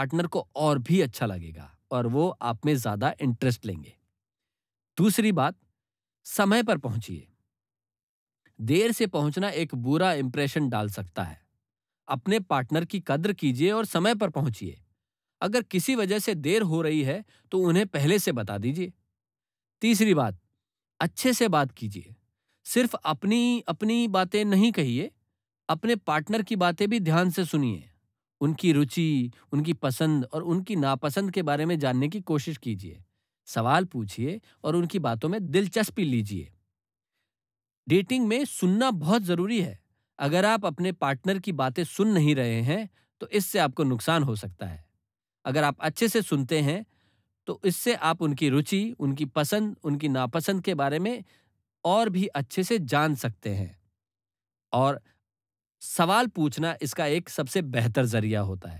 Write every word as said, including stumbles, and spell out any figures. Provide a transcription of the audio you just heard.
Partner को और भी अच्छा लगेगा और वो आप में ज़्यादा इंटरेस्ट लेंगे। दूसरी बात, समय पर पहुँचिए। देर से पहुँचना एक बुरा इंप्रेशन डाल सकता है। अपने पार्टनर की कद्र कीजिए और समय पर पहुँचिए। अगर किसी वजह से देर हो रही है, तो उन्हें पहले से बता दीजिए। तीसरी बात, अच्छे से बात कीजिए। सिर्फ अपनी अपनी बातें नहीं कहिए, अपने पार्टनर की बातें भी ध्यान से सुनिए। उनकी रुचि, उनकी पसंद और उनकी नापसंद के बारे में जानने की कोशिश कीजिए। सवाल पूछिए और उनकी बातों में दिलचस्पी लीजिए। डेटिंग में सुनना बहुत ज़रूरी है। अगर आप अपने पार्टनर की बातें सुन नहीं रहे हैं, तो इससे आपको नुकसान हो सकता है। अगर आप अच्छे से सुनते हैं, तो इससे आप उनकी रुचि, उनकी पसंद, उनकी नापसंद के बारे में और भी अच्छे से जान सकते हैं। और सवाल पूछना इसका एक सबसे बेहतर ज़रिया होता है।